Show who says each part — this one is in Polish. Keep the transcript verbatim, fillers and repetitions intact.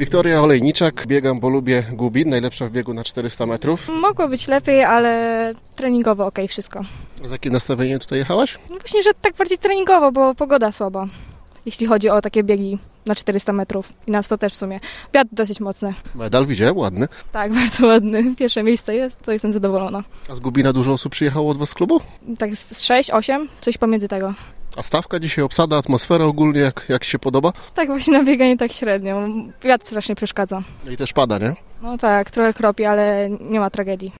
Speaker 1: Wiktoria Olejniczak, biegam, bo lubię Gubin, najlepsza w biegu na czterysta metrów.
Speaker 2: Mogło być lepiej, ale treningowo okej, wszystko.
Speaker 1: Z jakim nastawieniem tutaj jechałaś?
Speaker 2: No właśnie, że tak bardziej treningowo, bo pogoda słaba, jeśli chodzi o takie biegi na czterysta metrów i na sto też w sumie. Wiatr dosyć mocny.
Speaker 1: Medal widziałem, ładny.
Speaker 2: Tak, bardzo ładny. Pierwsze miejsce jest, to jestem zadowolona.
Speaker 1: A z Gubina dużo osób przyjechało od was z klubu?
Speaker 2: Tak z sześć, osiem, coś pomiędzy tego.
Speaker 1: A stawka dzisiaj, obsada, atmosfera ogólnie, jak, jak się podoba?
Speaker 2: Tak właśnie na bieganie tak średnio. Wiatr strasznie przeszkadza.
Speaker 1: No i też pada, nie?
Speaker 2: No tak, trochę kropi, ale nie ma tragedii.